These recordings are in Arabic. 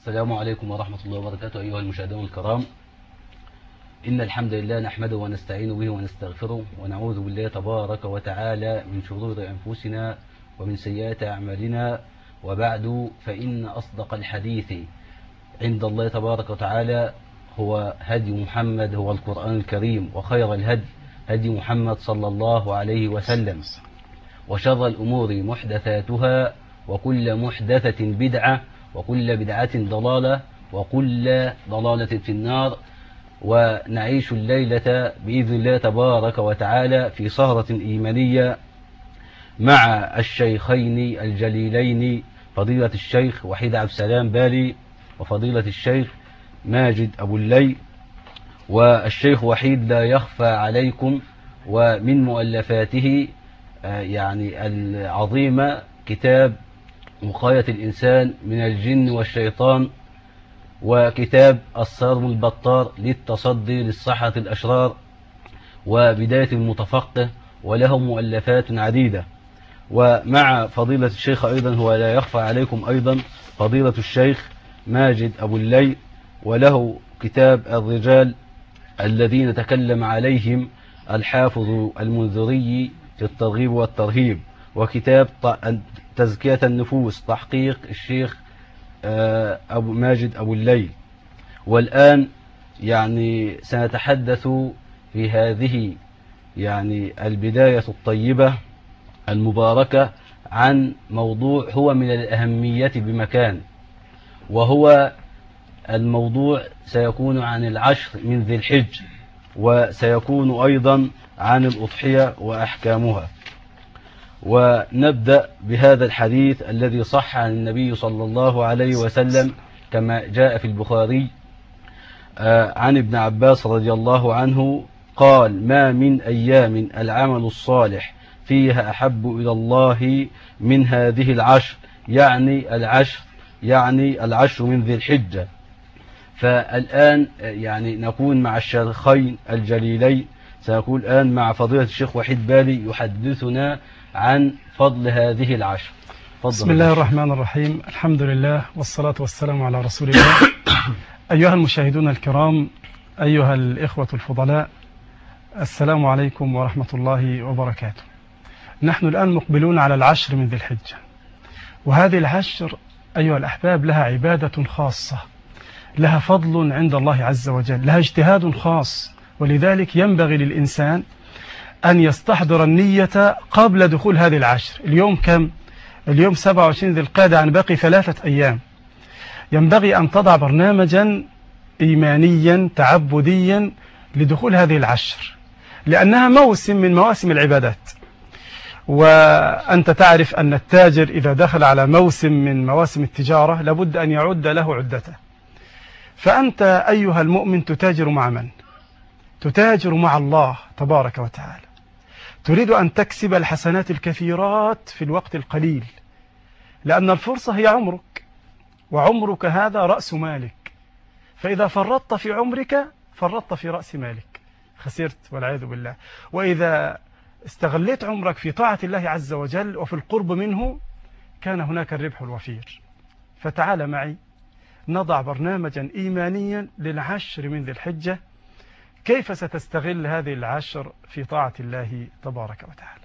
السلام عليكم ورحمة الله وبركاته. أيها المشاهدون الكرام، إن الحمد لله نحمده ونستعين به ونستغفره ونعوذ بالله تبارك وتعالى من شرور أنفسنا ومن سيئات أعمالنا، وبعد فإن أصدق الحديث عند الله تبارك وتعالى هو هدي محمد، هو القرآن الكريم، وخير الهدي هدي محمد صلى الله عليه وسلم، وشر الأمور محدثاتها، وكل محدثة بدعة، وكل بدعة ضلالة، وكل ضلالة في النار. ونعيش الليلة بإذن الله تبارك وتعالى في سهرة إيمانية مع الشيخين الجليلين، فضيلة الشيخ وحيد عبد السلام بالي وفضيلة الشيخ ماجد أبو الليل. والشيخ وحيد لا يخفى عليكم، ومن مؤلفاته يعني العظيمة كتاب وقاية الإنسان من الجن والشيطان، وكتاب الصارم البطار للتصدي للصحة الأشرار، وبداية المتفقه، وله مؤلفات عديدة. ومع فضيلة الشيخ أيضا هو لا يخفى عليكم أيضا فضيلة الشيخ ماجد أبو الليل، وله كتاب الرجال الذين تكلم عليهم الحافظ المنذري في الترغيب والترهيب، وكتاب تزكية النفوس تحقيق الشيخ أبو ماجد أبو الليل. والآن يعني سنتحدث في هذه يعني البداية الطيبة المباركة عن موضوع هو من الأهمية بمكان، وهو الموضوع سيكون عن العشر من ذي الحج، وسيكون أيضا عن الأضحية وأحكامها. ونبدأ بهذا الحديث الذي صح عن النبي صلى الله عليه وسلم كما جاء في البخاري عن ابن عباس رضي الله عنه قال: ما من أيام العمل الصالح فيها أحب إلى الله من هذه العشر، يعني العشر من ذي الحجة. فالآن يعني نكون مع الشيخين الجليلين، سنكون الآن مع فضيلة الشيخ وحيد بالي يحدثنا عن فضل هذه العشر. بسم الله الرحمن الرحيم، الحمد لله والصلاة والسلام على رسول الله. أيها المشاهدون الكرام، أيها الإخوة الفضلاء، السلام عليكم ورحمة الله وبركاته. نحن الآن مقبلون على العشر من ذي الحجة، وهذه العشر أيها الأحباب لها عبادة خاصة، لها فضل عند الله عز وجل، لها اجتهاد خاص، ولذلك ينبغي للإنسان أن يستحضر النية قبل دخول هذه العشر. اليوم كم؟ اليوم 27 ذي القعدة، عن باقي 3 أيام. ينبغي أن تضع برنامجا إيمانيا تعبديا لدخول هذه العشر، لأنها موسم من مواسم العبادات. وأنت تعرف أن التاجر إذا دخل على موسم من مواسم التجارة لابد أن يعد له عدته. فأنت أيها المؤمن تتاجر مع من؟ تتاجر مع الله تبارك وتعالى. تريد أن تكسب الحسنات الكثيرات في الوقت القليل، لأن الفرصة هي عمرك، وعمرك هذا رأس مالك. فإذا فرطت في عمرك فرطت في رأس مالك، خسرت والعياذ بالله. وإذا استغليت عمرك في طاعة الله عز وجل وفي القرب منه كان هناك الربح الوفير. فتعال معي نضع برنامجا إيمانيا للعشر من ذي الحجة، كيف ستستغل هذه العشر في طاعة الله تبارك وتعالى.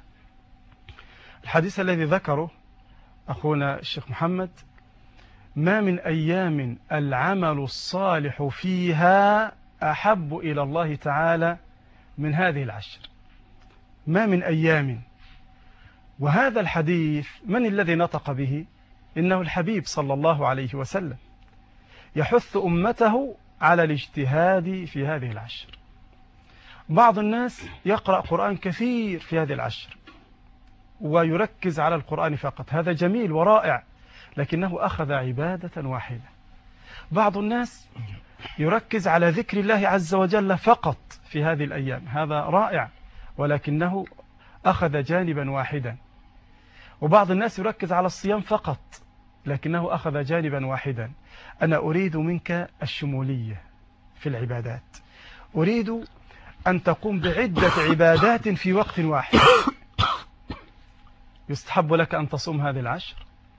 الحديث الذي ذكره أخونا الشيخ محمد: ما من أيام العمل الصالح فيها أحب إلى الله تعالى من هذه العشر. ما من أيام. وهذا الحديث من الذي نطق به؟ إنه الحبيب صلى الله عليه وسلم يحث أمته على الاجتهاد في هذه العشر. بعض الناس يقرأ قرآن كثير في هذه العشر ويركز على القرآن فقط، هذا جميل ورائع، لكنه أخذ عبادة واحدة. بعض الناس يركز على ذكر الله عز وجل فقط في هذه الأيام، هذا رائع، ولكنه أخذ جانبا واحدا. وبعض الناس يركز على الصيام فقط، لكنه أخذ جانبا واحدا. أنا أريد منك الشمولية في العبادات، أريد أن تقوم بعدة عبادات في وقت واحد. يستحب لك أن تصوم هذه العشر،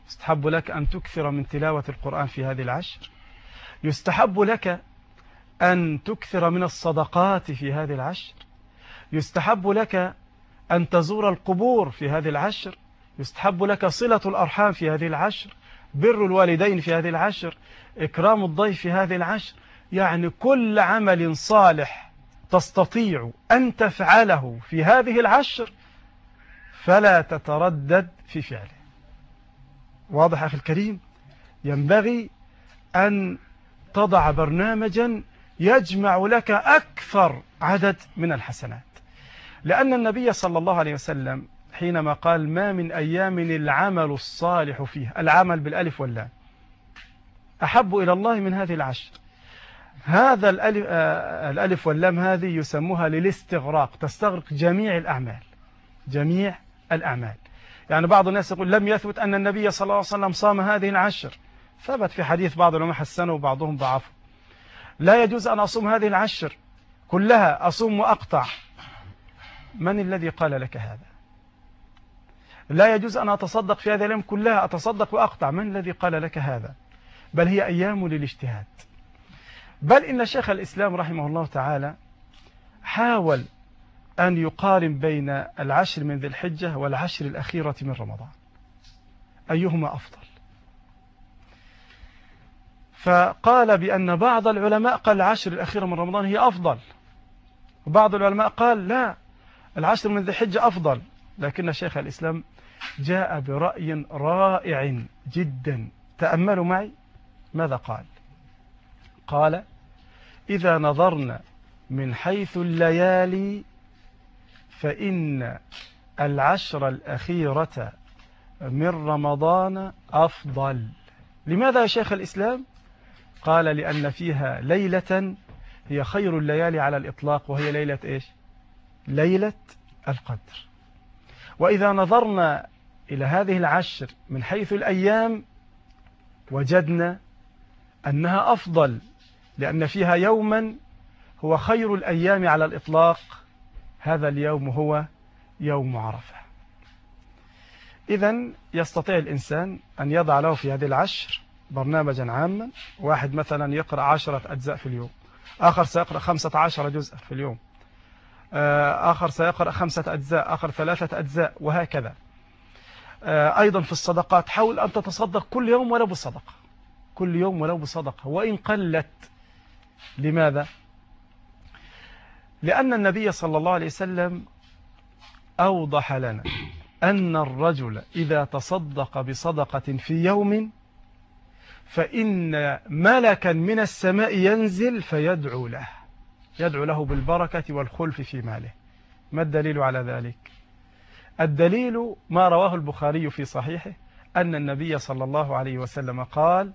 يستحب لك أن تكثر من تلاوة القرآن في هذه العشر، يستحب لك أن تكثر من الصدقات في هذه العشر، يستحب لك أن تزور القبور في هذه العشر، يستحب لك صلة الأرحام في هذه العشر، بر الوالدين في هذه العشر، إكرام الضيف في هذه العشر. يعني كل عمل صالح تستطيع أن تفعله في هذه العشر فلا تتردد في فعله. واضح أخي الكريم؟ ينبغي أن تضع برنامجا يجمع لك أكثر عدد من الحسنات، لأن النبي صلى الله عليه وسلم حينما قال ما من أيام العمل الصالح فيها، العمل بالألف واللام، أحب إلى الله من هذه العشر. هذا الألف واللام هذه يسموها للاستغراق، تستغرق جميع الأعمال، جميع الأعمال. يعني بعض الناس يقول لم يثبت أن النبي صلى الله عليه وسلم صام هذه العشر، ثبت في حديث بعض العلماء حسنه وبعضهم ضعفه. لا يجوز أن أصوم هذه العشر كلها، أصوم وأقطع. من الذي قال لك هذا؟ لا يجوز أن أتصدق في هذه الأيام كلها، أتصدق وأقطع. من الذي قال لك هذا؟ بل هي أيام للاجتهاد. بل إن شيخ الإسلام رحمه الله تعالى حاول أن يقارن بين العشر من ذي الحجة والعشر الأخيرة من رمضان، أيهما أفضل؟ فقال بأن بعض العلماء قال العشر الأخيرة من رمضان هي أفضل، وبعض العلماء قال لا، العشر من ذي الحجة أفضل. لكن شيخ الإسلام جاء برأي رائع جدا، تأملوا معي ماذا قال. قال إذا نظرنا من حيث الليالي فإن العشر الأخيرة من رمضان أفضل. لماذا يا شيخ الإسلام؟ قال لأن فيها ليلة هي خير الليالي على الإطلاق، وهي ليلة إيش؟ ليلة القدر. وإذا نظرنا إلى هذه العشر من حيث الأيام وجدنا أنها أفضل، لأن فيها يوما هو خير الأيام على الإطلاق، هذا اليوم هو يوم عرفة. إذن يستطيع الإنسان أن يضع له في هذه العشر برنامجا عاما. واحد مثلا يقرأ 10 أجزاء في اليوم، آخر سيقرأ 15 جزء في اليوم، آخر سيقرأ 5 أجزاء، آخر 3 أجزاء، وهكذا. أيضا في الصدقات حاول أن تتصدق كل يوم ولو بصدقة، كل يوم ولو بصدقة وإن قلت. لماذا؟ لأن النبي صلى الله عليه وسلم أوضح لنا أن الرجل إذا تصدق بصدقة في يوم فإن ملكا من السماء ينزل فيدعو له، يدعو له بالبركة والخلف في ماله. ما الدليل على ذلك؟ الدليل ما رواه البخاري في صحيحه أن النبي صلى الله عليه وسلم قال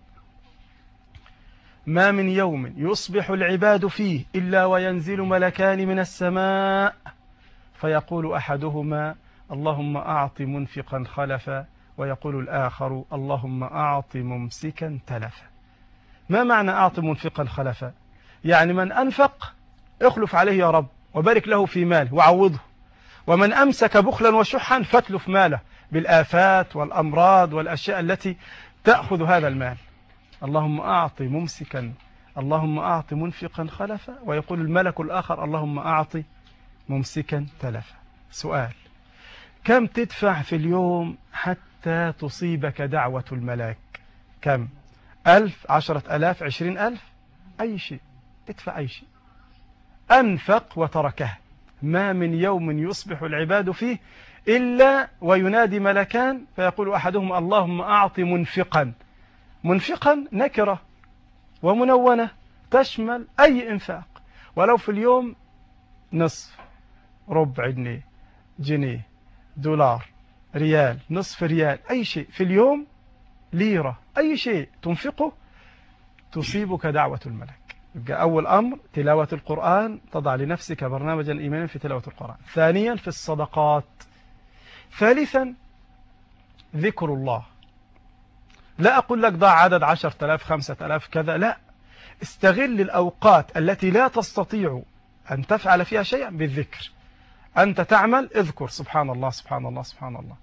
ما من يوم يصبح العباد فيه إلا وينزل ملكان من السماء فيقول أحدهما اللهم أعط منفقا خلفا، ويقول الآخر اللهم أعط ممسكا تلفا. ما معنى أعط منفقا خلفا؟ يعني من أنفق اخلف عليه يا رب وبارك له في ماله وعوضه، ومن أمسك بخلا وشحا فاتلف ماله بالآفات والأمراض والأشياء التي تأخذ هذا المال. اللهم أعط ممسكا، اللهم أعط منفقا خلفا، ويقول الملك الآخر اللهم أعط ممسكا تلفا. سؤال: كم تدفع في اليوم حتى تصيبك دعوة الملاك؟ كم؟ 1000، 10,000، 20,000؟ أي شيء، ادفع أي شيء. أنفق وتركه. ما من يوم يصبح العباد فيه إلا وينادي ملكان فيقول أحدهم اللهم أعط منفقا. منفقا نكرة ومنونة تشمل أي إنفاق، ولو في اليوم نصف، ربع جنيه، جنيه، دولار، ريال، نصف ريال، أي شيء في اليوم، ليرة، أي شيء تنفقه تصيبك دعوة الملك. يبقى أول أمر تلاوة القرآن، تضع لنفسك برنامجا إيمانيا في تلاوة القرآن. ثانيا في الصدقات. ثالثا ذكر الله. لا أقول لك ضع عدد 10,000 5,000 كذا، لا، استغل الأوقات التي لا تستطيع أن تفعل فيها شيئا بالذكر. أنت تعمل اذكر سبحان الله سبحان الله سبحان الله،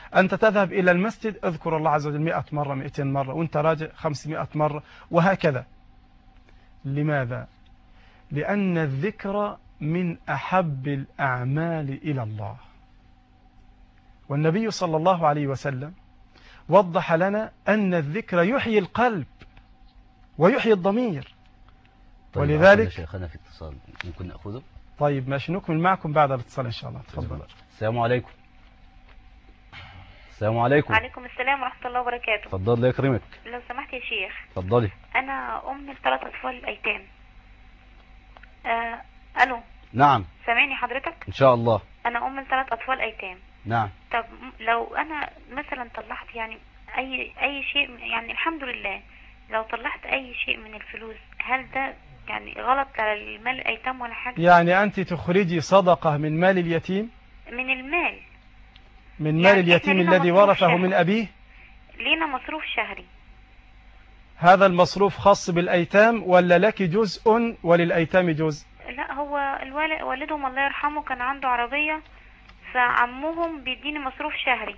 أنت تذهب إلى المسجد اذكر الله عز وجل 100 مرة 200 مرة، وأنت راجع 500 مرة، وهكذا. لماذا؟ لأن الذكر من أحب الأعمال إلى الله، والنبي صلى الله عليه وسلم وضح لنا أن الذكر يحيي القلب ويحيي الضمير. طيب ولذلك شيخنا في اتصال ممكن نأخذه؟ طيب ماشي، نكمل معكم بعد الاتصال إن شاء الله. تفضل. السلام عليكم. السلام عليكم. وعليكم السلام ورحمة الله وبركاته. اتفضل الله يكرمك. لو سمحت يا شيخ. اتفضلي. أنا أم ل3 أطفال أيتام. ألو. نعم. سامعني حضرتك؟ إن شاء الله. أنا أم ل3 أطفال أيتام. نعم. طب لو أنا مثلا طلعت يعني أي شيء، يعني الحمد لله لو طلعت أي شيء من الفلوس، هل ده يعني غلط على المال الأيتام ولا حاجة؟ يعني أنت تخرجي صدقة من مال اليتيم؟ من المال، من مال يعني اليتيم الذي ورثه من أبيه؟ لينا مصروف شهري. هذا المصروف خاص بالأيتام ولا لك جزء وللأيتام جزء؟ لا، هو والدهم الله يرحمه كان عنده عربية، فعمهم بيديني مصروف شهري.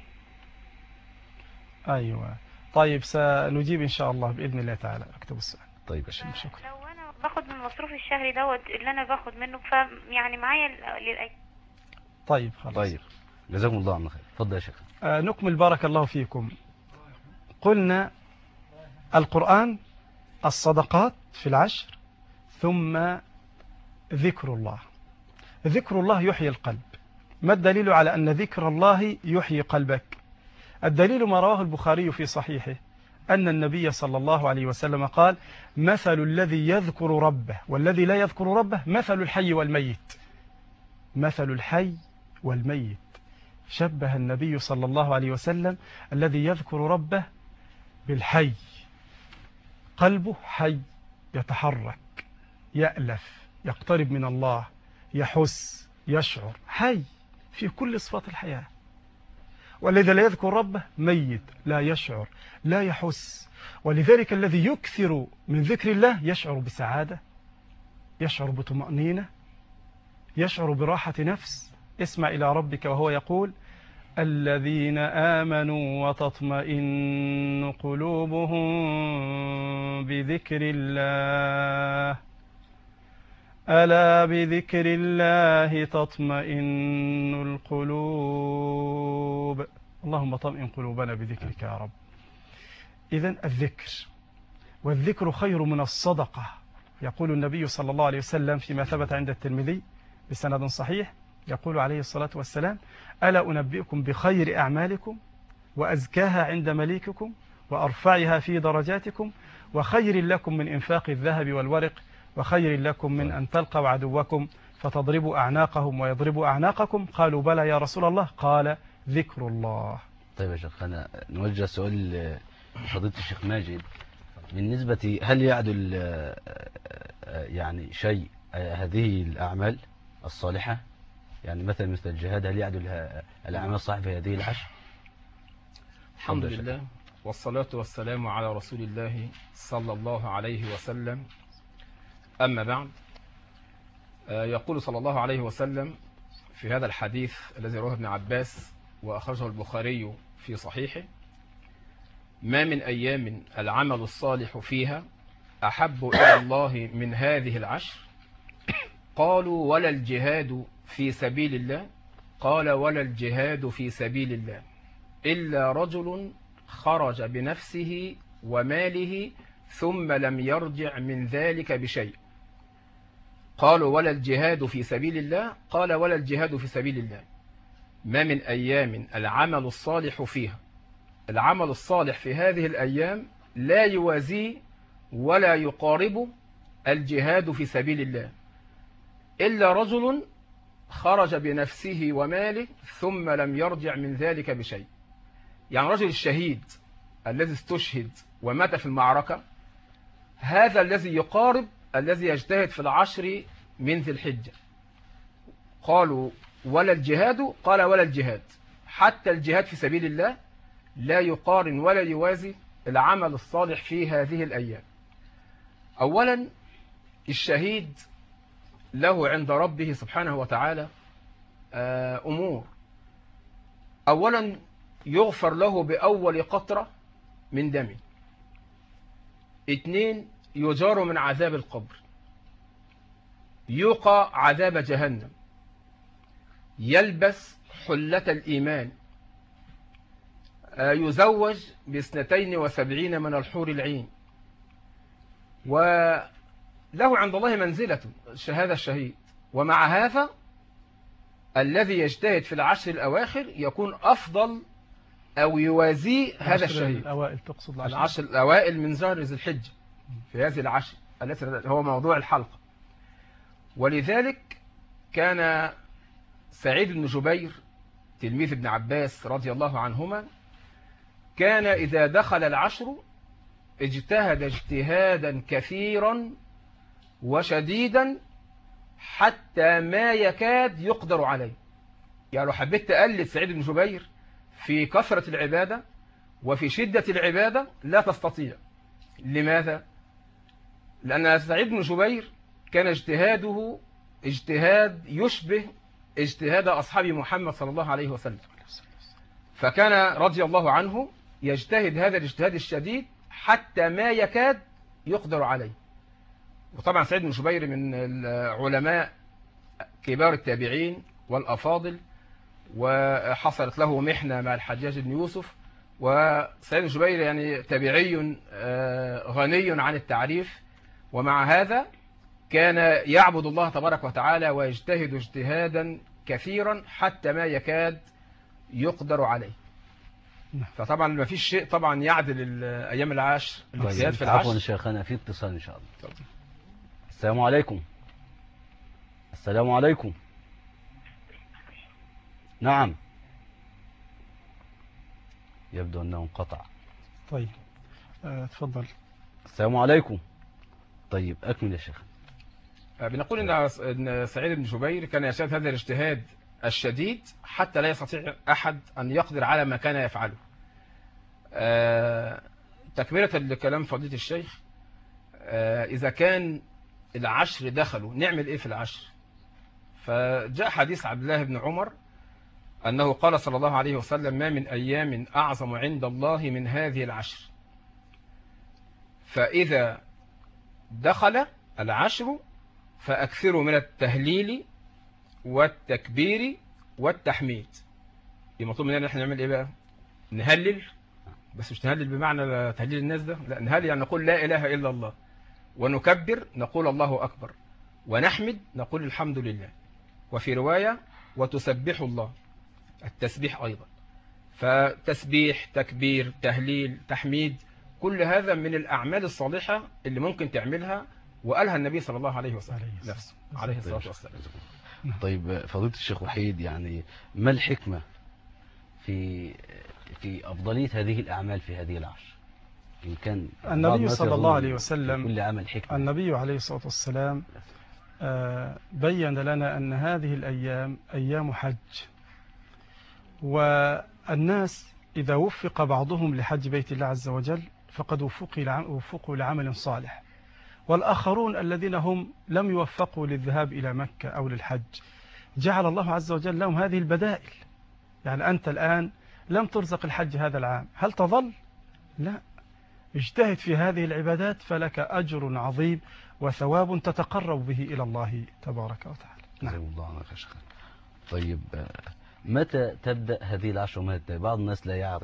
أيوة. طيب سنجيب إن شاء الله بإذن الله تعالى. أكتب السؤال. طيب شكرا. لو أنا باخد من المصروف الشهري دوت اللي أنا باخد منه، يعني معايا للأيتام. طيب خلاص. طيب جزاكم الله عنا خير. اتفضل يا شيخ. نكمل بارك الله فيكم. قلنا القرآن، الصدقات في العشر، ثم ذكر الله. ذكر الله يحيي القلب. ما الدليل على أن ذكر الله يحيي قلبك؟ الدليل ما رواه البخاري في صحيحه أن النبي صلى الله عليه وسلم قال: مثل الذي يذكر ربه والذي لا يذكر ربه مثل الحي والميت. مثل الحي والميت. شبه النبي صلى الله عليه وسلم الذي يذكر ربه بالحي، قلبه حي، يتحرك، يألف، يقترب من الله، يحس، يشعر، حي في كل صفات الحياة. والذي لا يذكر ربه ميت، لا يشعر، لا يحس. ولذلك الذي يكثر من ذكر الله يشعر بسعادة، يشعر بطمأنينة، يشعر براحة نفس. اسمع إلى ربك وهو يقول: الذين آمنوا وتطمئن قلوبهم بذكر الله، ألا بذكر الله تطمئن القلوب. اللهم طمئن قلوبنا بذكرك يا رب. إذن الذكر، والذكر خير من الصدقة. يقول النبي صلى الله عليه وسلم فيما ثبت عند الترمذي بسند صحيح، يقول عليه الصلاة والسلام: ألا أنبئكم بخير أعمالكم وأزكاها عند مليككم وأرفعها في درجاتكم وخير لكم من إنفاق الذهب والورق وخير لكم من أن تلقوا عدوكم فتضربوا أعناقهم ويضربوا أعناقكم؟ قالوا: بلى يا رسول الله. قال: ذكر الله. طيب يا شيخ، أنا نوجه سؤال لفضيلة الشيخ ماجد. بالنسبة هل يعدل يعني شيء هذه الأعمال الصالحة، يعني مثل الجهاد، هل يعدل الأعمال الصالحة في هذه العشر؟ الحمد لله والصلاة والسلام على رسول الله صلى الله عليه وسلم. أما بعد، يقول صلى الله عليه وسلم في هذا الحديث الذي رواه ابن عباس وأخرجه البخاري في صحيحه: ما من أيام العمل الصالح فيها أحب إلى الله من هذه العشر. قالوا: ولا الجهاد في سبيل الله؟ قال: ولا الجهاد في سبيل الله إلا رجل خرج بنفسه وماله ثم لم يرجع من ذلك بشيء. قالوا: ولا الجهاد في سبيل الله؟ قال: ولا الجهاد في سبيل الله. ما من أيام العمل الصالح فيها، العمل الصالح في هذه الأيام لا يوازيه ولا يقارب الجهاد في سبيل الله إلا رجل خرج بنفسه وماله ثم لم يرجع من ذلك بشيء. يعني رجل الشهيد الذي استشهد ومات في المعركة، هذا الذي يقارب الذي يجتهد في العشر من ذي الحجة. قالوا: ولا الجهاد؟ قال: ولا الجهاد. حتى الجهاد في سبيل الله لا يقارن ولا يوازي العمل الصالح في هذه الأيام. أولا، الشهيد له عند ربه سبحانه وتعالى أمور. أولا، يغفر له بأول قطرة من دمه. 2 يجار من عذاب القبر، يوقى عذاب جهنم، يلبس حلة الإيمان، يزوج ب72 من الحور العين، وله عند الله منزلة شهادة الشهيد. ومع هذا الذي يجتهد في العشر الأواخر يكون أفضل أو يوازي هذا الشهيد. الأوائل تقصد العشر الأوائل من شهر ذي الحجة في هذه العشر التي هو موضوع الحلقة. ولذلك كان سعيد بن جبير تلميذ ابن عباس رضي الله عنهما كان إذا دخل العشر اجتهد اجتهادا كثيرا وشديدا حتى ما يكاد يقدر عليه. يعني لو حبيت تقلد سعيد بن جبير في كثرة العبادة وفي شدة العبادة لا تستطيع. لماذا؟ لأن سعيد بن جبير كان اجتهاده اجتهاد يشبه اجتهاد أصحاب محمد صلى الله عليه وسلم، فكان رضي الله عنه يجتهد هذا الاجتهاد الشديد حتى ما يكاد يقدر عليه. وطبعا سعيد بن جبير من العلماء كبار التابعين والأفاضل، وحصلت له محنة مع الحجاج بن يوسف. وسعيد بن جبير يعني تابعي غني عن التعريف، ومع هذا كان يعبد الله تبارك وتعالى ويجتهد اجتهادا كثيرا حتى ما يكاد يقدر عليه. فطبعا ما فيش شيء طبعا يعدل الأيام العشر الاجتهاد في العشر. عفوا شيخنا في اتصال إن شاء الله. السلام عليكم. السلام عليكم. نعم، يبدو أنه انقطع. طيب تفضل. السلام عليكم. طيب أكمل يا شيخ. بنقول إن سعيد بن جبير كان يجتهد هذا الاجتهاد الشديد حتى لا يستطيع أحد أن يقدر على ما كان يفعله. تكملة لكلام فضيلة الشيخ، إذا كان العشر دخلوا نعمل إيه في العشر؟ فجاء حديث عبد الله بن عمر أنه قال صلى الله عليه وسلم: ما من أيام أعظم عند الله من هذه العشر، فإذا دخل العشر فأكثروا من التهليل والتكبير والتحميد. المطلوب مننا احنا نعمل ايه بقى؟ نهلل، بس مش نهلل بمعنى تهليل الناس ده، لا، نهلل يعني نقول لا إله إلا الله، ونكبر نقول الله أكبر، ونحمد نقول الحمد لله، وفي رواية وتسبح الله، التسبيح أيضا. فتسبيح، تكبير، تهليل، تحميد، كل هذا من الأعمال الصالحة اللي ممكن تعملها، وقالها النبي صلى الله عليه وسلم نفسه عليه الصلاة والسلام. طيب فضيلة الشيخ وحيد، يعني ما الحكمة في أفضلية هذه الأعمال في هذه العشر؟ إن كان النبي صلى الله عليه وسلم كل عمل حكمة. النبي عليه الصلاة والسلام بين لنا أن هذه الأيام أيام حج، والناس إذا وفق بعضهم لحج بيت الله عز وجل فقد وفقوا لعمل صالح، والآخرون الذين هم لم يوفقوا للذهاب إلى مكة أو للحج جعل الله عز وجل لهم هذه البدائل. يعني أنت الآن لم ترزق الحج هذا العام، هل تظل؟ لا، اجتهد في هذه العبادات فلك أجر عظيم وثواب تتقرب به إلى الله تبارك وتعالى. نعم. الله عنك يا شيخ. طيب متى تبدأ هذه العشر ومتى؟ بعض الناس لا يعرف،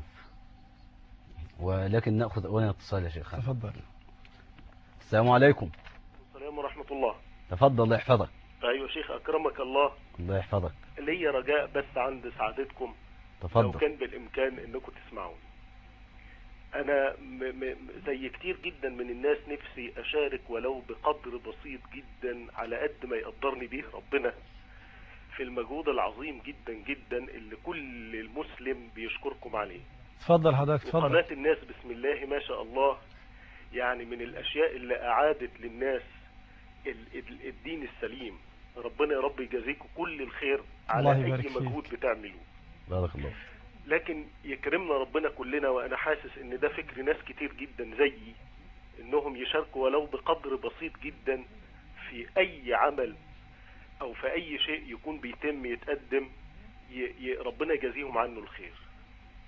ولكن نأخذ أولا اتصال يا شيخ. تفضل. السلام عليكم. السلام ورحمة الله. تفضل، الله يحفظك. أيوة شيخ أكرمك الله. الله يحفظك. لي رجاء بس عند سعادتكم، تفضل. لو كان بالإمكان أنكم تسمعوني. أنا زي كتير جدا من الناس نفسي أشارك ولو بقدر بسيط جدا على قد ما يقدرني به ربنا في المجهود العظيم جدا جدا اللي كل المسلم بيشكركم عليه. تفضل حضرتك، تفضل. وقناة الناس بسم الله ما شاء الله، يعني من الأشياء اللي أعادت للناس الدين السليم. ربنا يا رب يجازيكم كل الخير على أي مجهود بتعملوه. بارك الله. لكن يكرمنا ربنا كلنا، وأنا حاسس إن ده فكر ناس كتير جدا زيي، إنهم يشاركوا ولو بقدر بسيط جدا في أي عمل أو في أي شيء يكون بيتم يتقدم، ربنا يجازيهم عنه الخير.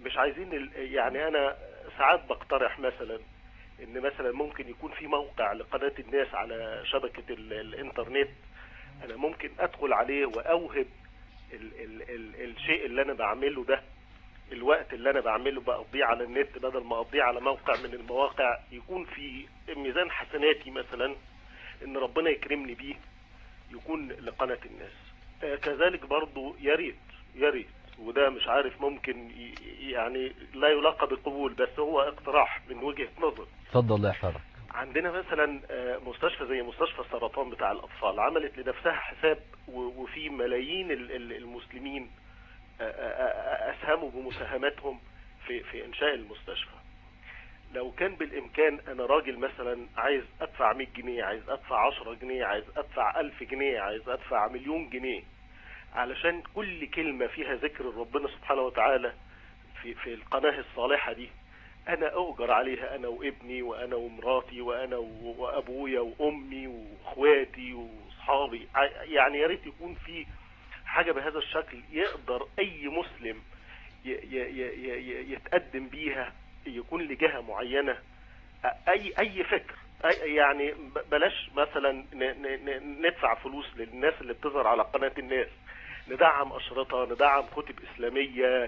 مش عايزين يعني انا ساعات بقترح مثلا ان مثلا ممكن يكون في موقع لقناة الناس على شبكة الانترنت، انا ممكن ادخل عليه واوهب الشيء اللي انا بعمله ده، الوقت اللي انا بعمله بقضيه على النت بدل ما اقضيه على موقع من المواقع، يكون في ميزان حسناتي مثلا ان ربنا يكرمني بيه يكون لقناة الناس. كذلك برضو يا ريت وده مش عارف ممكن يعني لا يلاقى بقبول، بس هو اقتراح من وجهة نظر. اتفضل الله يحفظك. عندنا مثلا مستشفى زي مستشفى السرطان بتاع الأطفال عملت لنفسها حساب، وفي ملايين المسلمين أسهموا بمساهماتهم في إنشاء المستشفى. لو كان بالإمكان أنا راجل مثلا عايز أدفع 100 جنيه، عايز أدفع 10 جنيه، عايز أدفع 1000 جنيه، عايز أدفع 1,000,000 جنيه، علشان كل كلمة فيها ذكر ربنا سبحانه وتعالى في القناة الصالحة دي أنا أؤجر عليها، أنا وابني وأنا ومراتي وأنا وأبويا وأمي وأخواتي وأصحابي. يعني يا ريت يكون في حاجة بهذا الشكل يقدر أي مسلم يتقدم بيها، يكون لجهة معينة أي فكر، يعني بلاش مثلا ندفع فلوس للناس اللي بتظهر على قناة الناس، ندعم أشرطة، ندعم كتب إسلامية،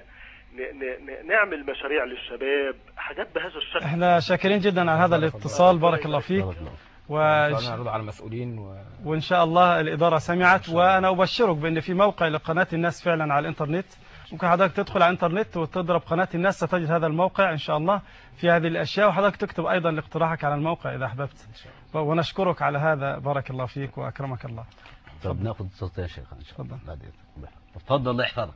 نعمل مشاريع للشباب، حاجات بهذا الشكل. احنا شاكرين جدا على هذا الاتصال، بارك الله فيك. ونرد على المسؤولين وإن شاء الله الإدارة سمعت، وأنا أبشرك بأن في موقع لقناة الناس فعلا على الإنترنت، ممكن حضرتك تدخل على الإنترنت وتضرب قناة الناس ستجد هذا الموقع إن شاء الله في هذه الأشياء، وحضرتك تكتب أيضا لاقتراحك على الموقع إذا أحببت. ونشكرك على هذا، بارك الله فيك وأكرمك الله. طب ناخذ اتصال يا شيخ ان شاء الله. تفضل. تفضل الله يحفظك.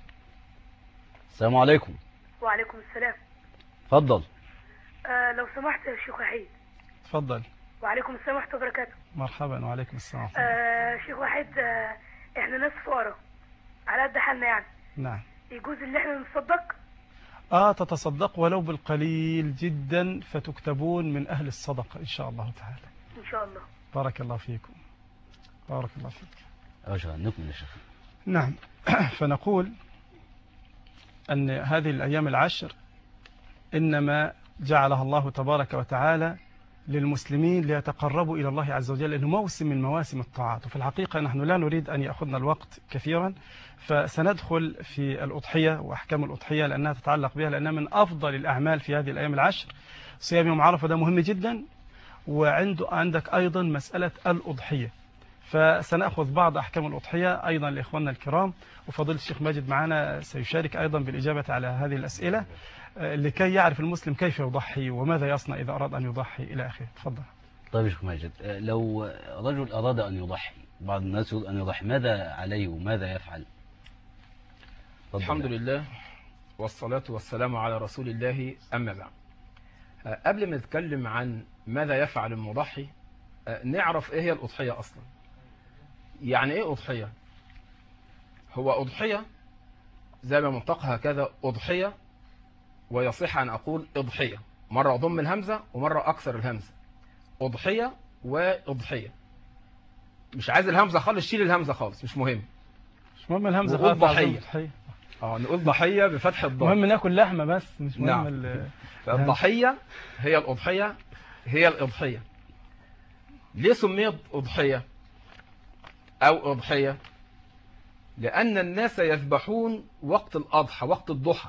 السلام عليكم. وعليكم السلام. تفضل. لو سمحت يا شيخ وحيد. تفضل. وعليكم السلام ورحمة الله وبركاته. مرحبا وعليكم السلام. شيخ وحيد، احنا ناس فقراء على قد حالنا يعني. نعم. يجوز ان احنا نتصدق؟ تتصدق ولو بالقليل جدا، فتكتبون من أهل الصدقة إن شاء الله تعالى. إن شاء الله. بارك الله فيكم. بارك الله فيك. نكمل يا شيخ. نعم. فنقول أن هذه الأيام العشر إنما جعلها الله تبارك وتعالى للمسلمين ليتقربوا إلى الله عز وجل، إنه موسم من مواسم الطاعات. وفي الحقيقة نحن لا نريد أن يأخذنا الوقت كثيرا، فسندخل في الأضحية وأحكام الأضحية لأنها تتعلق بها، لأنها من أفضل الأعمال في هذه الأيام العشر. صيام يوم عرفة ده مهم جدا، وعندك أيضا مسألة الأضحية، فسنأخذ بعض أحكام الأضحية أيضا لإخواننا الكرام، وفضيلة الشيخ ماجد معنا سيشارك أيضا بالإجابة على هذه الأسئلة لكي يعرف المسلم كيف يضحي وماذا يصنع إذا أراد أن يضحي إلى آخره. تفضل. طيب يا شيخ ماجد، لو رجل أراد أن يضحي، بعض الناس يقول أن يضحي، ماذا عليه وماذا يفعل؟ الحمد لله والصلاة والسلام على رسول الله، أما بعد. قبل ما نتكلم عن ماذا يفعل المضحي، نعرف إيه هي الأضحية أصلا. يعني إيه أضحية؟ هو أضحية زي ما منطقها كذا أضحية، ويصح أن أقول إضحية، مرة أضم الهمزة ومرة أكثر الهمزة. أضحية وأضحية، مش عايز الهمزة خالص، شيل الهمزة خالص، مش مهم. مش مهم الهمزة خالص. ضحية. نقول ضحية بفتح الضاد. مهم ناكل لحمة بس، مش مهم. نعم. فالضحية هي الأضحية، هي الأضحية. ليه سميت أضحية أو أضحية؟ لأن الناس يذبحون وقت الأضحى، وقت الضحى،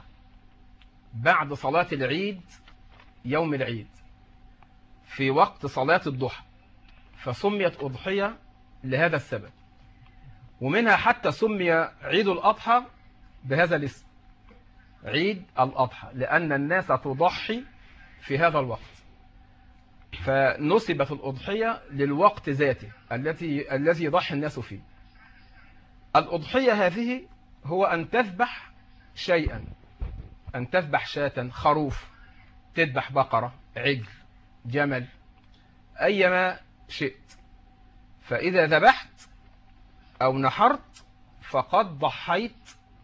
بعد صلاة العيد، يوم العيد، في وقت صلاة الضحى، فسميت أضحية لهذا السبب. ومنها حتى سمي عيد الأضحى بهذا الاسم، عيد الأضحى، لأن الناس تضحي في هذا الوقت، فنسبت الأضحية للوقت ذاته الذي يضحي الناس فيه. الأضحية هذه هو أن تذبح شيئا، أن تذبح شاة، خروف، تذبح بقرة، عجل، جمل، أيما شئت. فإذا ذبحت أو نحرت فقد ضحيت،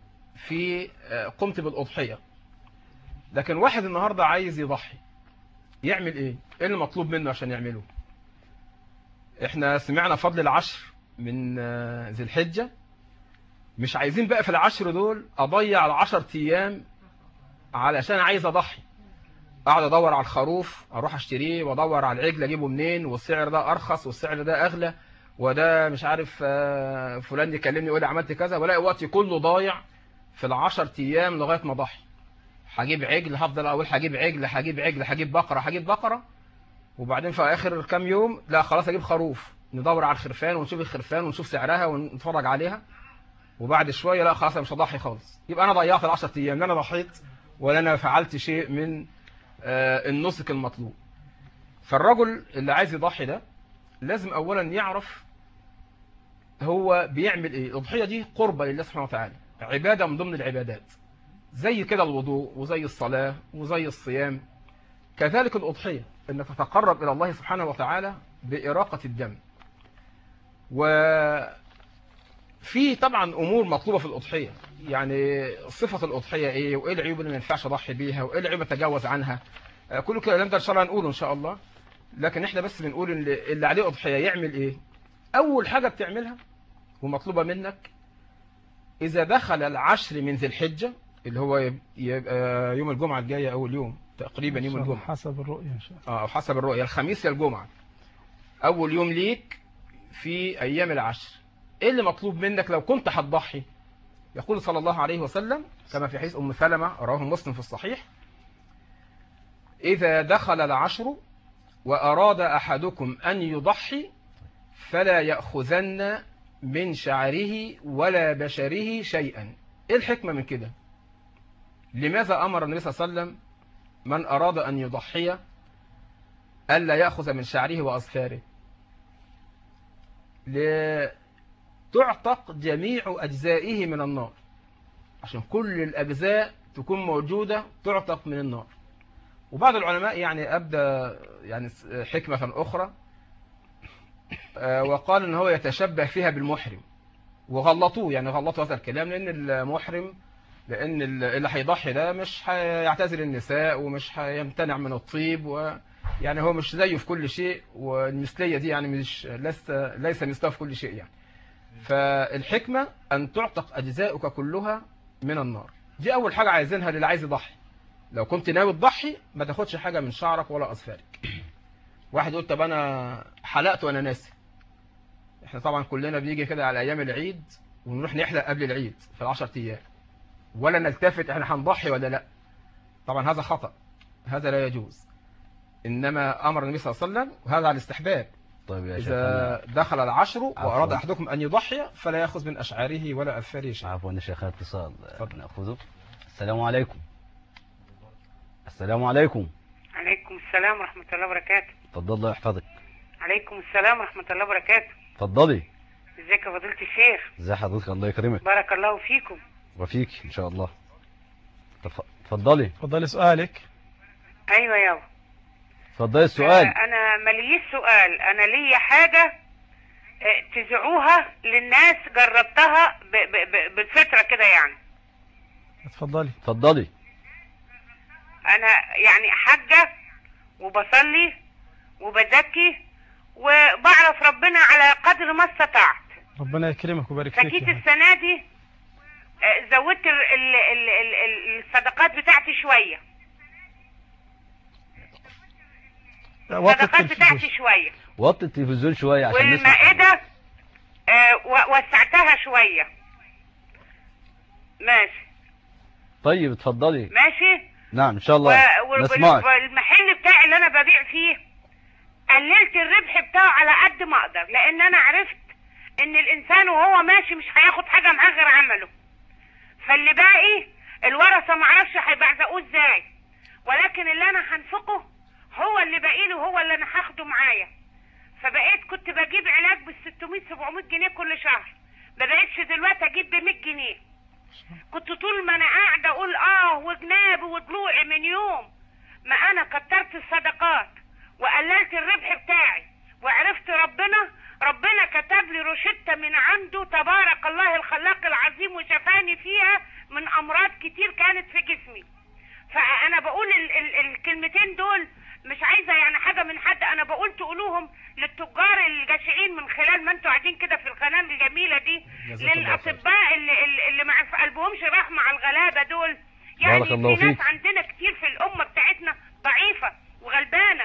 قمت بالأضحية. لكن واحد النهاردة عايز يضحي، يعمل إيه اللي مطلوب منه عشان يعمله؟ إحنا سمعنا فضل العشر من ذي الحجة، مش عايزين بقى في العشر دول أضيع 10 أيام علشان عايز اضحي، اقعد ادور على الخروف اروح اشتريه، وادور على العجل اجيبه منين، والسعر ده ارخص والسعر ده اغلى، وده مش عارف فلان يكلمني يقول لي عملت كذا، والاقي وقتي كله ضايع في ال10 ايام لغايه ما اضحي. هجيب عجل، هفضل اقول هجيب عجل هجيب عجل هجيب بقره هجيب بقره، وبعدين في اخر كام يوم لا خلاص اجيب خروف، ندور على الخرفان ونشوف الخرفان ونشوف سعرها ونتفرج عليها، وبعد شويه لا خلاص انا مش هضحي خالص. يبقى انا ضيعت ال10 ايام، لا انا ضحيت ولا انا فعلت شيء من النسك المطلوب. فالرجل اللي عايز يضحي ده لازم اولا يعرف هو بيعمل ايه. الاضحيه دي قربه لله سبحانه وتعالى، عباده من ضمن العبادات، زي كده الوضوء وزي الصلاه وزي الصيام. كذلك الاضحيه انك تتقرب الى الله سبحانه وتعالى باراقه الدم. وفي طبعا امور مطلوبه في الاضحيه، يعني صفه الاضحيه ايه، وايه العيوب اللي ما ينفعش اضحي بيها، وايه العيوب اتجاوز عنها. كل الكلام ده ان شاء الله هنقوله ان شاء الله، لكن احنا بس بنقول اللي عليه اضحيه يعمل ايه. اول حاجه بتعملها ومطلوبه منك، اذا دخل العشر من ذي الحجه اللي هو يبقى يوم الجمعه الجايه، اول يوم تقريبا يوم الجمعه حسب الرؤيه ان شاء الله، او حسب الرؤيه، الخميس يا الجمعه، اول يوم ليك في ايام العشر. ايه اللي مطلوب منك لو كنت هتضحي؟ يقول صلى الله عليه وسلم كما في حديث ام سلمة رواه مسلم في الصحيح: اذا دخل العشر واراد احدكم ان يضحي فلا ياخذن من شعره ولا بشره شيئا. ايه الحكمه من كده؟ لماذا امر النبي صلى الله عليه وسلم من اراد ان يضحي الا ياخذ من شعره واظفاره؟ لتعتق جميع أجزائه من النار، عشان كل الأجزاء تكون موجودة تعتق من النار. وبعض العلماء يعني أبدى يعني حكمة أخرى، وقال إن هو يتشبه فيها بالمحرم، وغلطوه، يعني غلطوا هذا الكلام، لأن المحرم، لأن اللي هيضحي ده مش هيعتزل النساء ومش هيمتنع من الطيب، يعني هو مش زيه في كل شيء، والمثلية دي يعني مش ليس مثله في كل شيء يعني. فالحكمة أن تعتق أجزاؤك كلها من النار. دي أول حاجة عايزينها للي عايز يضحي. لو كنت ناوي تضحي ما تاخدش حاجة من شعرك ولا أظفارك. واحد يقول طب أنا حلقت وأنا ناسي. احنا طبعا كلنا بيجي كده على أيام العيد ونروح نحلق قبل العيد في 10 أيام، ولا نلتفت احنا هنضحي ولا لا. طبعا هذا خطأ، هذا لا يجوز. إنما أمر النبي صلى الله عليه وسلم وهذا على الاستحباب. طيب يا إذا دخل العشر وأراد أحدكم أن يضحي فلا يأخذ من أشعاره ولا أظفاره شيء. عفوا يا شيخ، اتصال نأخذه. السلام عليكم. السلام عليكم. عليكم السلام ورحمة الله وبركاته. اتفضل الله يحفظك. عليكم السلام ورحمة الله وبركاته. اتفضلي. ازيك يا فضيلة الشيخ؟ ازي حضرتك؟ الله يكرمك. بارك الله فيكم. وفيك ان شاء الله. اتفضلي سؤالك. ايوه يابا. اتفضلي السؤال. انا ماليش سؤال، انا ليا حاجة تزعوها للناس، جربتها بالفطرة كده يعني. اتفضلي. انا يعني حاجة وبصلي وبزكي وبعرف ربنا على قدر ما استطعت. ربنا يكرمك ويبارك فيك. فجيت السنة دي زودت الصدقات بتاعتي شوية. الصدقات بتاعتي شوية. وطي التلفزيون شوية عشان نسمع. والمائدة وسعتها شوية. ماشي. طيب اتفضلي. ماشي. نعم ان شاء الله نسمعك. والمحل بتاعي اللي انا ببيع فيه قللت الربح بتاعه على قد ما اقدر، لان انا عرفت ان الانسان وهو ماشي مش هياخد حاجة معاه غير عمله. فاللي باقي الورثة معرفش هيبعزقوه ازاي، ولكن اللي انا هنفقه هو اللي باقيلي وهو اللي انا هاخده معايا. فبقيت كنت بجيب علاج بال600-700 جنيه كل شهر، ما بقيتش دلوقتي اجيب ب100 جنيه. كنت طول ما انا قاعده اقول وجنابي وضلوعي من يوم ما انا كترت الصدقات وقللت الربح بتاعي وعرفت ربنا كتب لي روشتة من عنده تبارك الله الخلاق العظيم، وشفاني فيها من امراض كتير كانت في جسمي. فانا بقول الكلمتين دول مش عايزه يعني حاجه من حد، انا بقول تقولوهم للتجار الجشعين من خلال ما انتوا قاعدين كده في القناه الجميله دي، للاطباء اللي ما في قلبهمش رحمه على الغلابه دول. يعني في ناس عندنا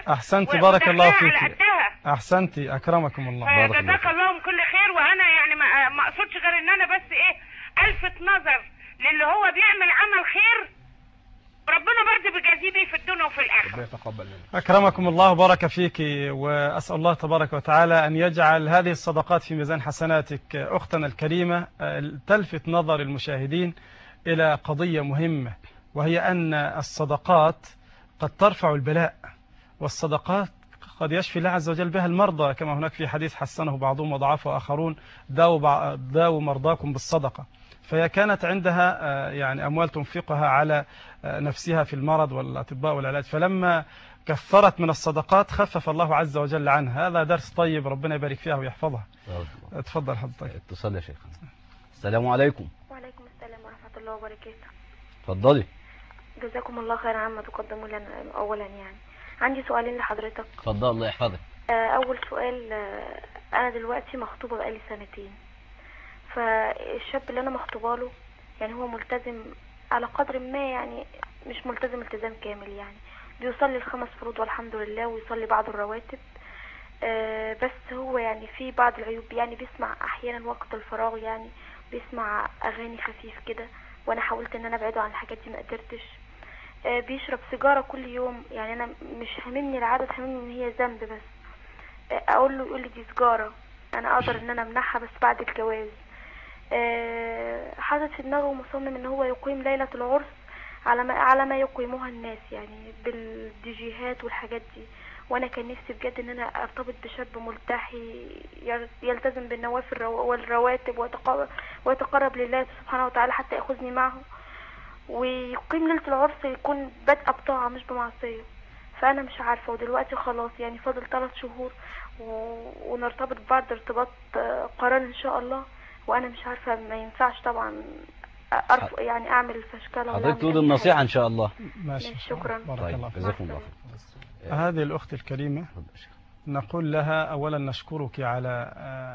أحسنت، بارك الله وتحميها فيك. على قدها. أحسنت، أكرمكم الله. بارك الله جزاك فيك. الله من كل خير. وانا يعني ما اقصدش غير ان انا بس ايه الفت نظر للي هو بيعمل عمل خير، ربنا برضه بيجازيه بيه في الدنيا وفي الاخره. ربنا يتقبل منك. أكرمكم الله وبارك فيك، وأسأل الله تبارك وتعالى أن يجعل هذه الصدقات في ميزان حسناتك. أختنا الكريمة تلفت نظر المشاهدين إلى قضية مهمة، وهي أن الصدقات قد ترفع البلاء، والصدقات قد يشفي الله عز وجل بها المرضى، كما هناك في حديث حسنه بعضهم وضعفه آخرون: داووا مرضاكم بالصدقة. فهي كانت عندها يعني أموال تنفقها على نفسها في المرض والأطباء والعلاج، فلما كثرت من الصدقات خفف الله عز وجل عنها. هذا درس طيب، ربنا يبارك فيها ويحفظها. اتفضل حضرتك. اتصال يا شيخ. السلام عليكم. وعليكم السلام ورحمة الله وبركاته. اتفضلي. جزاكم الله خيرا عما تقدموا لنا. أولا يعني عندي سؤالين لحضرتك. اتفضل، الله يحفظك. أول سؤال، أنا دلوقتي مخطوبة بقالي 2 سنين، فالشاب اللي أنا مخطوبة له يعني هو ملتزم على قدر ما، يعني مش ملتزم التزام كامل، يعني بيصلي ال5 فروض والحمد لله، ويصلي بعض الرواتب، بس هو يعني في بعض العيوب، يعني بيسمع أحيانا وقت الفراغ، يعني بيسمع أغاني خفيف كده، وأنا حاولت إن أنا أبعده عن الحاجات دي ما قدرتش. بيشرب سيجارة كل يوم، يعني أنا مش هاممني العادة، هاممني إن هي ذنب، بس أقول له يقول لي دي سيجارة، أنا أقدر إن أنا أمنعها بس بعد الجواز. حاطط في دماغه ومصمم إن هو يقيم ليلة العرس على ما يقيموها الناس، يعني بالديجيهات والحاجات دي. وانا كان نفسي بجد ان انا ارتبط بشاب ملتحي يلتزم بالنوافل والرواتب ويتقرب لله سبحانه وتعالى حتى ياخذني معه، ويقيم ليلة العرس يكون بدء بطاعة مش بمعصية. فانا مش عارفة، ودلوقتي خلاص يعني فاضل 3 شهور ونرتبط ببعض ارتباط قران ان شاء الله، وانا مش عارفة، ما ينفعش طبعا يعني اعمل فشكله. حضرتك تقول النصيحة ان شاء الله. ماشي، شكرا. بارك الله فيك. جزاكم الله خير. هذه الأخت الكريمة نقول لها أولا نشكرك على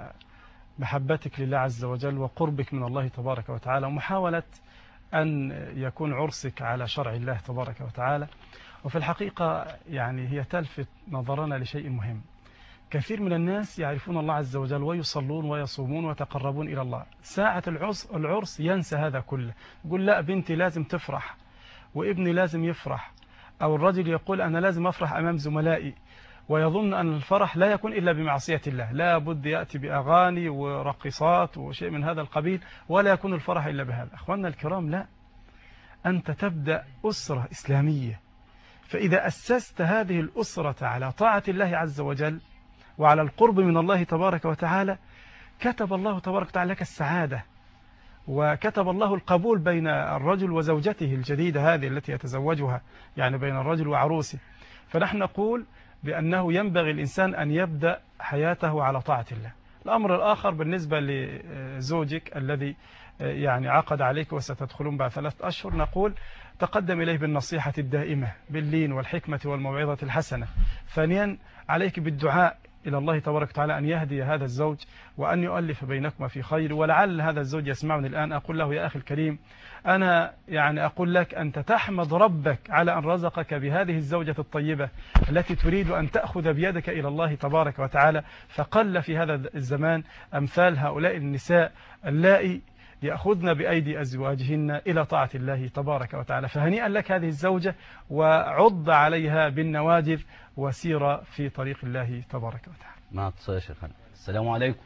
محبتك لله عز وجل وقربك من الله تبارك وتعالى، ومحاولة أن يكون عرسك على شرع الله تبارك وتعالى. وفي الحقيقة يعني هي تلفت نظرنا لشيء مهم. كثير من الناس يعرفون الله عز وجل ويصلون ويصومون ويتقربون إلى الله، ساعة العرس ينسى هذا كله، يقول لا بنتي لازم تفرح وابني لازم يفرح، أو الرجل يقول أنا لازم أفرح أمام زملائي، ويظن أن الفرح لا يكون إلا بمعصية الله، لا بد يأتي بأغاني ورقصات وشيء من هذا القبيل، ولا يكون الفرح إلا بهذا. أخواننا الكرام، لا، أنت تبدأ أسرة إسلامية، فإذا أسست هذه الأسرة على طاعة الله عز وجل وعلى القرب من الله تبارك وتعالى، كتب الله تبارك وتعالى لك السعادة، وكتب الله القبول بين الرجل وزوجته الجديدة هذه التي يتزوجها، يعني بين الرجل وعروسه. فنحن نقول بأنه ينبغي الإنسان أن يبدأ حياته على طاعة الله. الأمر الآخر بالنسبة لزوجك الذي يعني عقد عليك وستدخلون بعد 3 أشهر، نقول تقدم إليه بالنصيحة الدائمة باللين والحكمة والموعظة الحسنة. ثانيا عليك بالدعاء إلى الله تبارك وتعالى أن يهدي هذا الزوج وأن يؤلف بينكما في خير. ولعل هذا الزوج يسمعني الآن، أقول له يا أخي الكريم، أنا يعني أقول لك أنت تحمد ربك على أن رزقك بهذه الزوجة الطيبة التي تريد أن تأخذ بيدك إلى الله تبارك وتعالى، فقل في هذا الزمان أمثال هؤلاء النساء اللائي يأخذن بأيدي أزواجهن إلى طاعة الله تبارك وتعالى. فهنيئا لك هذه الزوجة، وعض عليها بالنواجذ وسير في طريق الله تبارك وتعالى. مع اتصال يا شيخنا. السلام عليكم.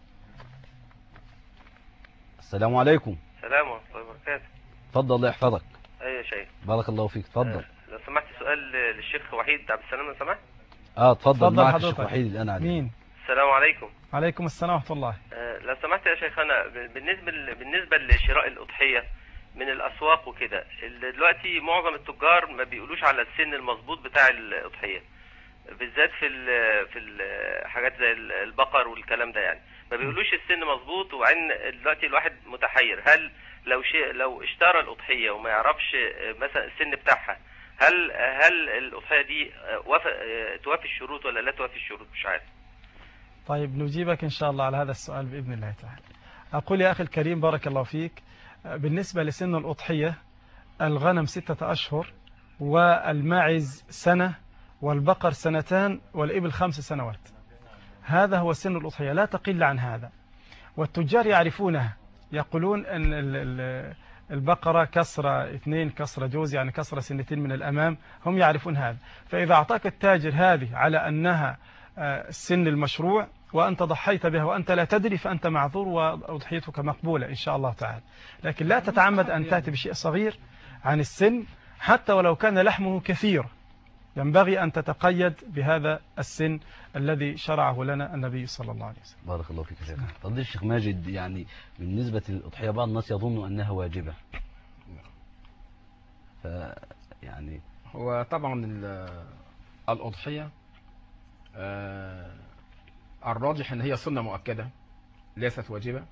السلام عليكم. السلام ورحمة الله وبركاته. اتفضل، الله يحفظك. ايوه يا شيخ. بارك الله فيك. اتفضل. لو سمحت سؤال للشيخ وحيد عبد السلام لو سمحت. اتفضل معك الشيخ وحيد الآن عليك. مين؟ السلام عليكم. عليكم السلام ورحمة الله. لو سمحت يا شيخنا، بالنسبة لشراء الأضحية من الأسواق وكده، دلوقتي معظم التجار ما بيقولوش على السن المظبوط بتاع الأضحية، بالذات في الحاجات زي البقر والكلام ده، يعني ما بيقولوش السن مظبوط. وعن دلوقتي الواحد متحير، هل لو اشترى الأضحية وما يعرفش مثلا السن بتاعها، هل الأضحية دي توافي الشروط ولا لا توافي الشروط؟ مش عارف. طيب نجيبك إن شاء الله على هذا السؤال بإذن الله تعالى. أقول يا أخي الكريم بارك الله فيك، بالنسبة لسن الأضحية، الغنم 6 أشهر والماعز 1 سنة والبقر 2 والإبل 5 سنوات. هذا هو سن الأضحية، لا تقل عن هذا. والتجار يعرفونها، يقولون أن البقرة كسرة 2 كسرة جوز، يعني كسرة 2 من الأمام، هم يعرفون هذا. فإذا أعطاك التاجر هذه على أنها السن المشروع وأنت ضحيت بها وأنت لا تدري، فأنت معذور وأضحيتك مقبولة إن شاء الله تعالى. لكن لا تتعمد أن تأتي بشيء صغير عن السن، حتى ولو كان لحمه كثير، ينبغي أن تتقيد بهذا السن الذي شرعه لنا النبي صلى الله عليه وسلم. بارك الله فيك يا شيخ. فضيلة الشيخ ماجد، يعني بالنسبة للأضحية بعض الناس يظن أنها واجبة، يعني هو طبعا الأضحية الراجح أن هي سنة مؤكدة ليست واجبة،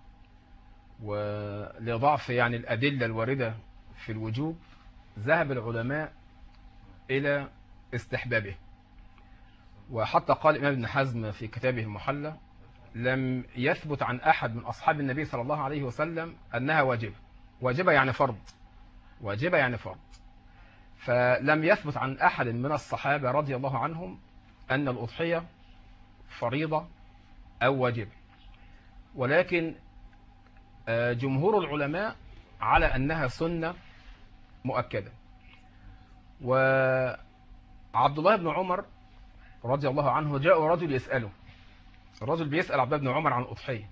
ولضعف يعني الأدلة الواردة في الوجوب ذهب العلماء إلى استحبابه. وحتى قال الإمام ابن حزم في كتابه المحلى: لم يثبت عن أحد من أصحاب النبي صلى الله عليه وسلم أنها واجبة. واجبة يعني فرض، واجبة يعني فرض. فلم يثبت عن أحد من الصحابة رضي الله عنهم أن الأضحية فريضة أو واجبة، ولكن جمهور العلماء على أنها سنة مؤكدة. وعبد الله بن عمر رضي الله عنه جاء رجل يسأله، الرجل بيسأل عبد الله بن عمر عن الأضحية،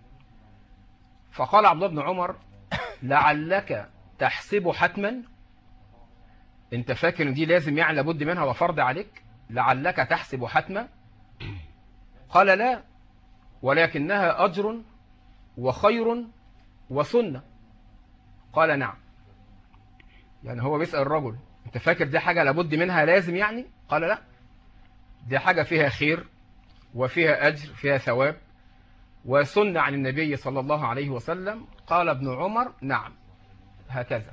فقال عبد الله بن عمر: لعلك تحسب حتما، انت فاكر ان دي لازم يعني لابد منها وفرض عليك؟ لعلك تحسب حتما؟ قال: لا، ولكنها أجر وخير وسنة. قال: نعم. يعني هو بيسأل الرجل: انت فاكر دي حاجة لابد منها لازم يعني؟ قال: لا، دي حاجة فيها خير وفيها أجر، فيها ثواب وسنة عن النبي صلى الله عليه وسلم. قال ابن عمر: نعم، هكذا.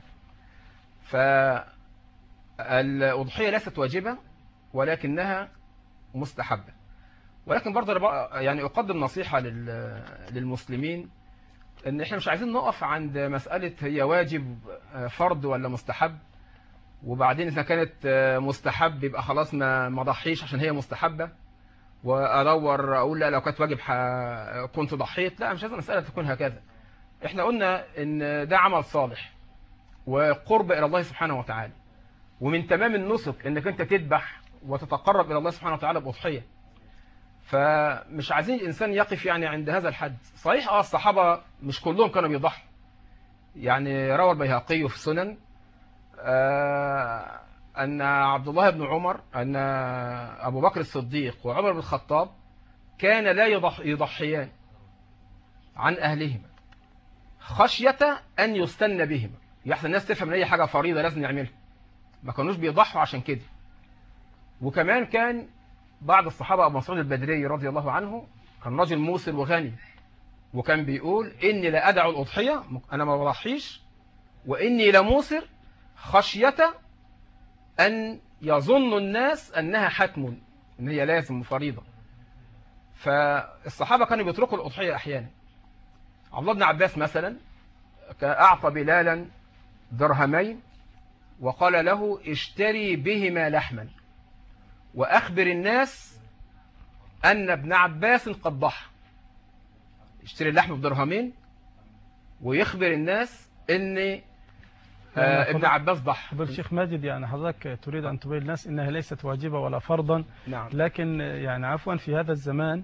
فالأضحية ليست واجبة ولكنها مستحبة. ولكن برضه يعني أقدم نصيحة للمسلمين، ان احنا مش عايزين نقف عند مسألة هي واجب فرض ولا مستحب، وبعدين اذا كانت مستحب يبقى خلاص ما ضحيش عشان هي مستحبة، وادور اقول لا لو كانت واجب كنت ضحيت. لا، مش لازم المسألة تكون هكذا. احنا قلنا ان ده عمل صالح وقرب الى الله سبحانه وتعالى، ومن تمام النسك انك انت تذبح وتتقرب الى الله سبحانه وتعالى بأضحية. فمش عايزين الإنسان يقف يعني عند هذا الحد. صحيح الصحابة مش كلهم كانوا بيضحوا، يعني روى البيهقي في السنن أن عبد الله بن عمر أن أبو بكر الصديق وعمر بن الخطاب كان لا يضحيان عن أهلهما خشية أن يستن بهما. يحسن الناس تفهم أن أي حاجة فريضة لازم نعملها، ما كانوش بيضحوا عشان كده. وكمان كان بعض الصحابة أبو مسعود البدري رضي الله عنه كان رجل موسر وغني، وكان بيقول: إني لا أدع الأضحية، أنا ما بضحيش، وإني لموسر خشية أن يظن الناس أنها حتم، إن هي لازم فريضة. فالصحابة كانوا بيتركوا الأضحية أحيانا. عبد الله بن عباس مثلا أعطى بلالا درهمين وقال له: اشتري بهما لحما وأخبر الناس أن ابن عباس قد ضحى. يشتري اللحم بدرهمين ويخبر الناس أن ابن عباس ضحى. فضيلة الشيخ ماجد، يعني حضرتك تريد أن تبين للناس أنها ليست واجبة ولا فرضا. نعم. لكن يعني عفوا في هذا الزمان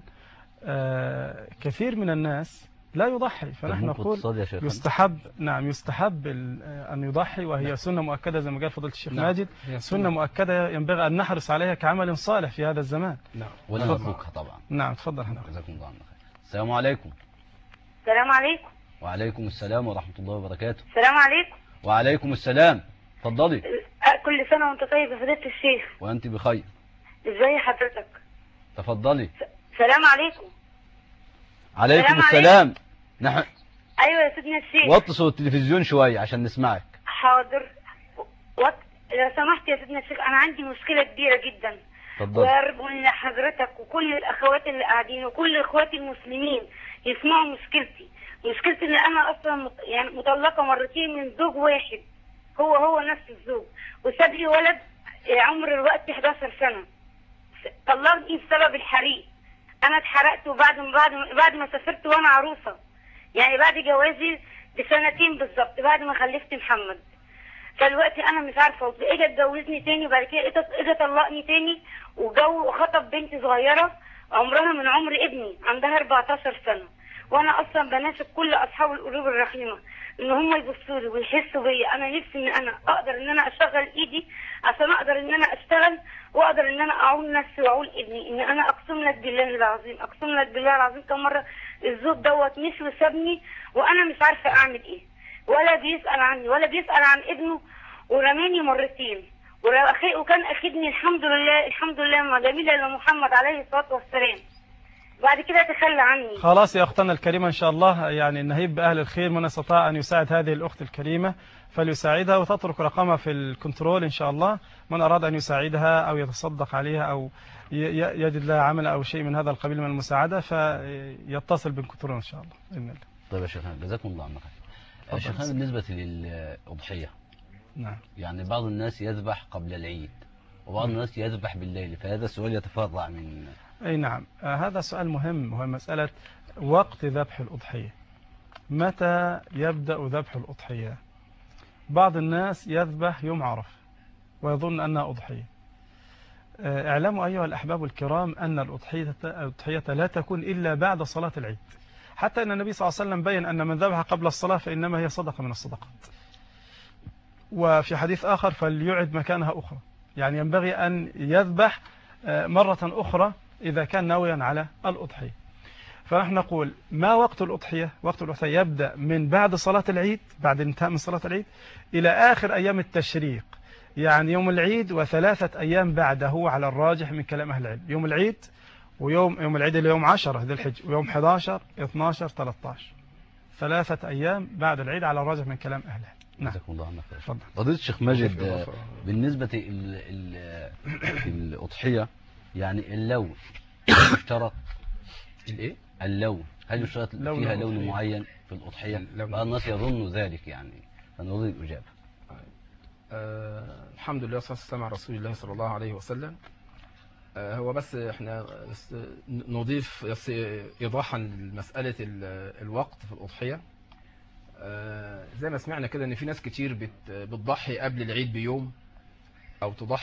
كثير من الناس لا يضحي، فنحن نقول يستحب، نعم يستحب أن يضحي، وهي سنة مؤكدة زي ما قال فضيلة الشيخ ماجد. سنة مؤكدة ينبغي أن نحرص عليها كعمل صالح في هذا الزمان. نعم، ونطلقها طبعا. نعم، تفضل حضرتك. جزاكم الله خير. السلام عليكم. السلام عليكم. وعليكم السلام ورحمة الله وبركاته. السلام عليكم. وعليكم السلام. اتفضلي. كل سنة وانت طيب يا فضيلة الشيخ. وانت بخير. ازاي حضرتك؟ تفضلي. السلام عليكم. عليكم السلام. نحن ايوه يا سيدنا الشيخ. وطي صوت التلفزيون شويه عشان نسمعك. حاضر. لو سمحت يا سيدنا الشيخ، انا عندي مشكله كبيره جدا. اتفضل. وارجو ان حضرتك وكل الاخوات اللي قاعدين وكل اخواتي المسلمين يسمعوا مشكلتي ان انا اصلا يعني مطلقه مرتين من زوج واحد، هو نفس الزوج، وساب لي ولد عمر الوقت 11 سنه. طلقني بسبب الحريق. انا اتحرقت، بعد ما سافرت وانا عروسه، يعني بعد جوازي بسنتين بالظبط، بعد ما خلفت محمد. فالوقتي انا مش عارفه، اجى اتجوزني تاني وبعد كده اجى طلقني تاني، وخطب بنت صغيره عمرها من عمر ابني، عندها 14 سنه. وانا اصلا بناشد كل اصحاب القلوب الرحيمه ان هم يبصوا لي ويحسوا بيا. انا نفسي ان انا اقدر ان انا اشغل ايدي عشان اقدر ان انا اشتغل، واقدر ان انا اعول نفسي واعول ابني. ان انا اقسم لك بالله العظيم، اقسم لك بالله العظيم كم مره الزوج دوت مشي وسابني وانا مش عارفه اعمل ايه، ولا بيسال عني ولا بيسال عن ابنه، ورماني مرتين، وكان اخدني الحمد لله الحمد لله مع جميله محمد عليه الصلاه والسلام. بعد كده تخلى عني. خلاص يا أختنا الكريمة، إن شاء الله يعني نهيب بأهل الخير، من استطاع أن يساعد هذه الأخت الكريمة فليساعدها، وتترك رقمها في الكنترول إن شاء الله. من أراد أن يساعدها أو يتصدق عليها أو يجد لها عمل أو شيء من هذا القبيل من المساعدة فيتصل بالكنترول إن شاء الله بإذن الله. طيب يا شيخنا، جزاكم الله عنك. يا شيخنا بالنسبة للأضحية، نعم، يعني بعض الناس يذبح قبل العيد وبعض الناس يذبح بالليل، فهذا السؤال يتفرع من أي نعم. هذا سؤال مهم، وهو مسألة وقت ذبح الأضحية. متى يبدأ ذبح الأضحية؟ بعض الناس يذبح يوم عرفة ويظن أنها أضحية. اعلموا أيها الأحباب الكرام أن الأضحية لا تكون إلا بعد صلاة العيد، حتى أن النبي صلى الله عليه وسلم بين أن من ذبح قبل الصلاة فإنما هي صدقة من الصدقات. وفي حديث آخر فليعد مكانها أخرى، يعني ينبغي أن يذبح مرة أخرى إذا كان ناويا على الأضحية. فنحن نقول ما وقت الأضحية؟ وقت الأضحية يبدأ من بعد صلاة العيد، بعد انتهاء من صلاة العيد إلى آخر أيام التشريق، يعني يوم العيد و3 أيام بعده على الراجح من كلام أهل العلم. يوم العيد يوم العيد اللي يوم 10 ذي الحجة، ويوم 11 12 13، 3 أيام بعد العيد على الراجح من كلام أهل العلم. نعم. جزاكم الله عنك. تفضل. فضيلة الشيخ ماجد، بالنسبة للأضحية يعني اللون يشترط الايه؟ اللون، هل يشترط فيها لون معين في الأضحية؟ بعض الناس يظن ذلك، يعني فنريد الإجابة. الحمد لله والصلاة والسلام على رسول الله صلى الله عليه وسلم. هو بس احنا نضيف إيضاحا لمسألة الوقت في الأضحية. زي ما سمعنا كده ان في ناس كتير بتضحي قبل العيد بيوم او تضحي